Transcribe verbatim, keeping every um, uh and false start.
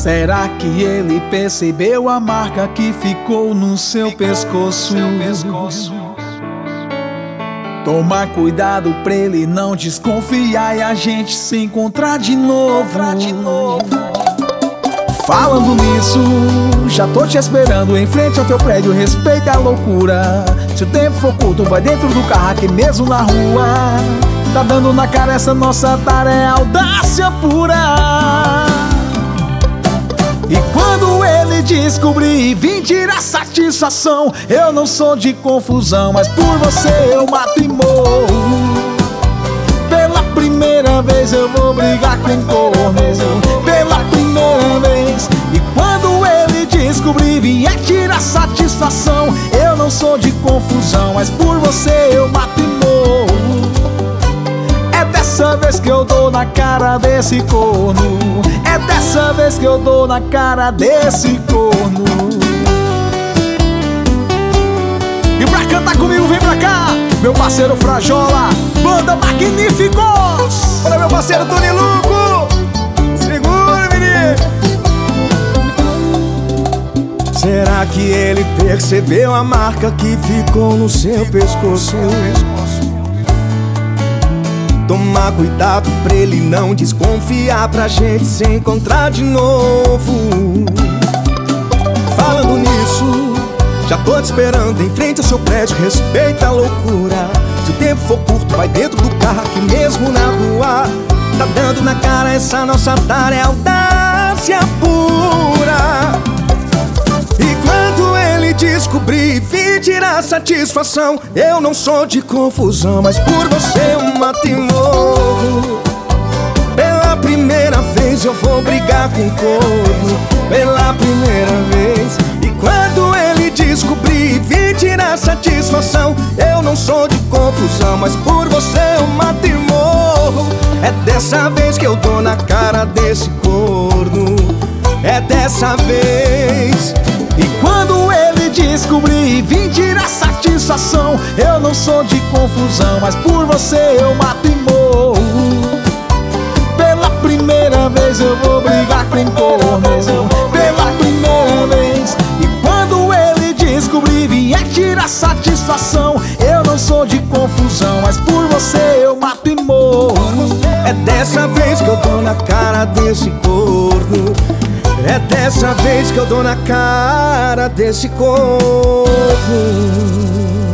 Será que ele percebeu a marca que ficou no seu pescoço? Toma cuidado pra ele não desconfiar e a gente se encontrar de novo. Falando nisso, já tô te esperando em frente ao teu prédio. Respeita a loucura. Se o tempo for curto, vai dentro do carro aqui mesmo na rua. Tá dando na cara, essa nossa tara é audácia pura. E quando ele descobrir e vir tirar satisfação, eu não sou de confusão, mas por você eu mato e morro. Pela primeira vez eu vou brigar com corno. Pela primeira vez. E quando ele descobrir e vier tirar satisfação, eu não sou de confusão, mas por você eu mato e morro. É dessa vez que eu dou na cara desse corno. É dessa vez que eu dou na cara desse corno. E pra cantar comigo, vem pra cá, meu parceiro Frajola, Banda Magníficos. Olha meu parceiro Tony Luco. Segura, menino. Será que ele percebeu a marca que ficou no seu pescoço? Tomar cuidado pra ele não desconfiar, pra gente se encontrar de novo. Falando nisso, já tô te esperando em frente ao seu prédio. Respeita a loucura. Se o tempo for curto, vai dentro do carro aqui mesmo na rua. Tá dando na cara, essa nossa tara é audácia pura. E quando ele descobrir e vir tirar satisfação, eu não sou de confusão, mas por você eu mato e morro. Pela primeira vez eu vou brigar com corno. Pela primeira vez. E quando ele descobrir e vir tirar satisfação, eu não sou de confusão, mas por você eu mato e morro. É dessa vez que eu dou na cara desse corno. É dessa vez. E quando ele descobrir e vir tirar satisfação, eu não sou de confusão, mas por você eu mato e morro. Pela primeira vez eu vou brigar com corno. Pela primeira vez. E quando ele descobrir e vier tirar satisfação, eu não sou de confusão, mas por você eu mato e morro. É dessa vez que eu dou na cara desse corno. É dessa vez que eu dou na cara desse corno.